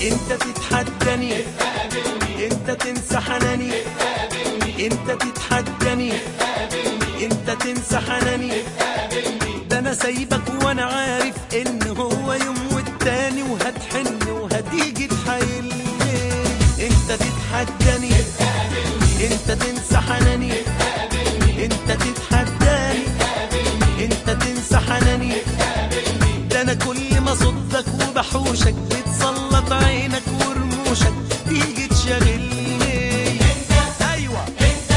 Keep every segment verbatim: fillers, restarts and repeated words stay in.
انت تتحداني، انت تنسى حناني، انت تتحداني، انت تنسى حناني. ده انا سايبك وانا عارف ان هو يوم والتاني وهتحن وهتيجي تحايلني. انت تتحداني، انت تنسى حناني، انت تتحداني، انت تنسى حناني. ده انا كل ما صدك وبحوشك بتسلط عينك ورموشك تيجي تشغلني. انت ايوه انت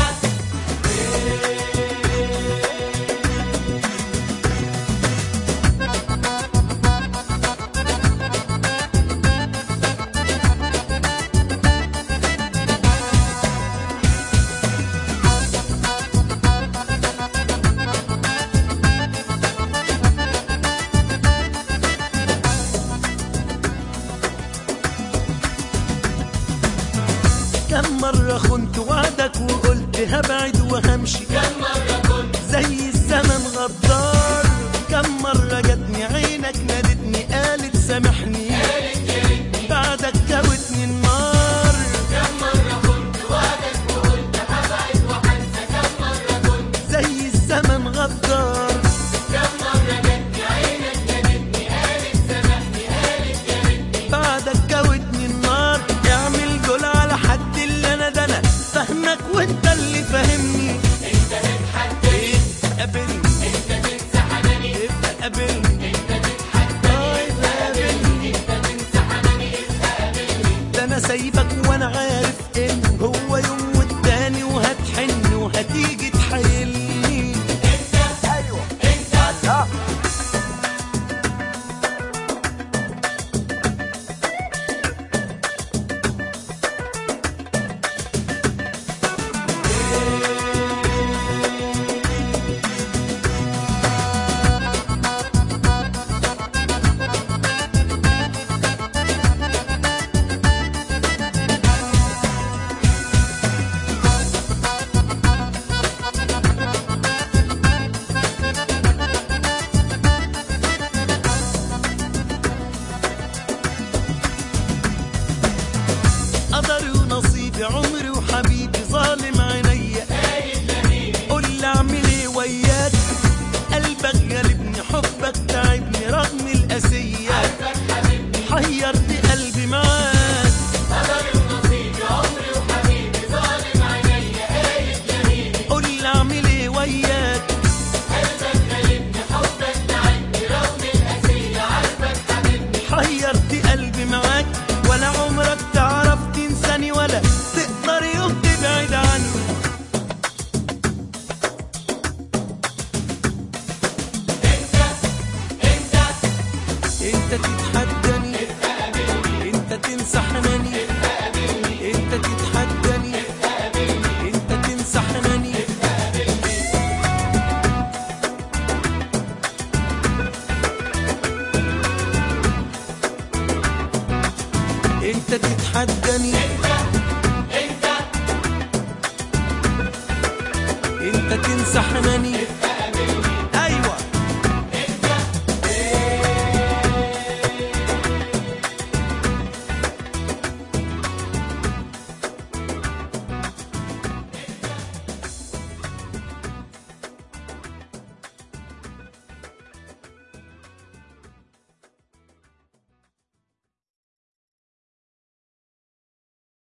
كم مرة خنت وعدك وقلت هبعد وهمشي، كم مرة كنت زي الزمن غدار. كم مرة جاتني عينك نادتني قالت سامحني، قالت يا ريتني بعدك كوتني النار. كم مرة كنت وعدك وقلت هبعد وهنسى، كم مرة كنت زي الزمن غدار. كم مرة جاتني عينك نادتني قالت سامحني، قالت يا ريتني بعدك كوتني النار. اعمل جول على حد اللي انا ده انا فاهمك وانت اللي فاهمني. انت تتحداني، قابلني انت تنسى حناني، ابقى قابلني، انت تتحداني، قابلني. انت تنسى حناني، قابلني. ده انا سايبك وانا عارف ان هو يوم والتاني وهتحن وهتيجي تحايلني. انت ايوه انت الله. قدري ونصيبي عمري وحبيبي ظالم عينيا. قول لي اعمل ايه وياك، قلبك غالبني حبك تعبني رغم القاسية. حيرت قلبي معاك، قدري ونصيبي عمري وحبيبي ظالم عينيا. قايد يميني قول لي اعمل ايه وياك. قلبك غالبني حبك تعبني رغم القاسية. عارفك حبيبني حيرت قلبي معاك، ولا عمرك تعرف تنساني ولا تقدر يوم تبعد عني. انت انت انت تتحداني، انت تنسى حناني، انت تتحداني، انت تنسى حناني. انت تتحداني، انت انت تنسى حناني.